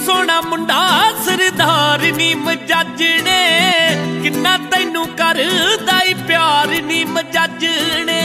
सोहना मुंडा सरदार नी मजज ने, किन्ना तैनू करदा ई प्यार नी मजज ने।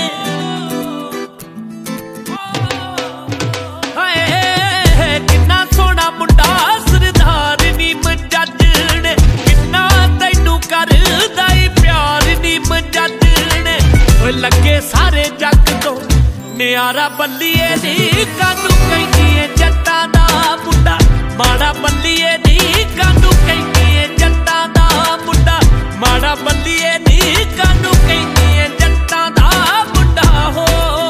किन्ना सोहना मुंडा सरदार नी मजज ने, किन्ना तैनू करदा ई प्यार नी मजज ने। लगे सारे जग तो नियारा बल्लीए नी, कानू कहनी जट्टां दा मुंडा माड़ा बल्लीए नी, कानू कहनी जट्टां दा मुंडा माड़ा बल्लीए नी, कानू कहनी जट्टां दा मुंडा हो।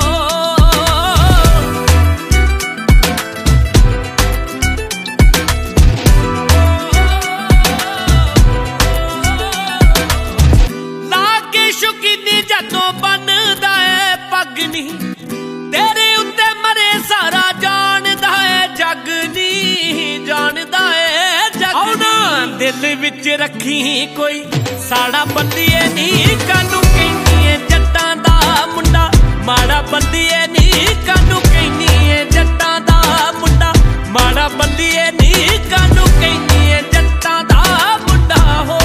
लाके शौकीनी जदों बनदा है पग नी, तेरे उत्ते मरे सारा जानदा है जग नी, जानदा है जग नी। दिल विच रखी कोई साड़ा बल्लीए नी, कानू कहनी जट्टां दा मुंडा माड़ा बल्लीए नी, कानू कहनी जट्टां दा मुंडा माड़ा बल्लीए नी, कानू कहनी जट्टां दा मुंडा हो।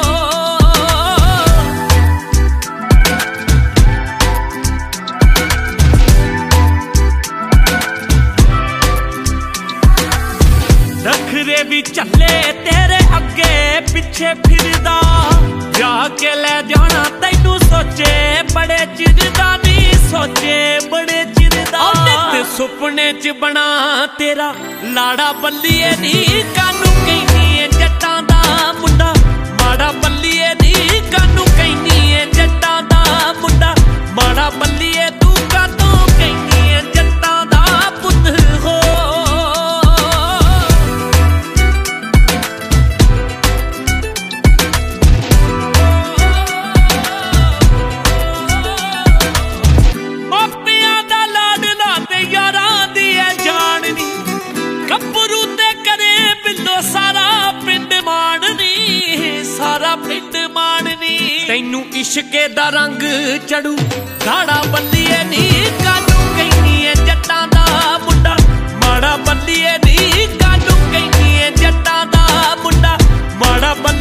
नखरे भी चले तेरे अगे पिछे फिरदा, जाके ले जाना तैनू सोचे बड़े चिरदा नी, सोचे बड़े चिरदा। सुपने च बना तेरा लाड़ा बल्लीए नी, कानू कहनी जट्टां दा मुंडा माड़ा बल्लीए नी, कानू कहनी जट्टां दा मुंडा माड़ा बल्लीए, तू कातों कहनी जट्टां दा पुत्त हो। सारा पिंड माननी, सारा पिंड माननी। तैनू इश्के दा रंग चढ़ू गाड़ा बल्लीए नी, कानू कहनी जट्टां दा मुंडा माड़ा बल्लीए नी, कानू कहनी जट्टां दा मुंडा माड़ा।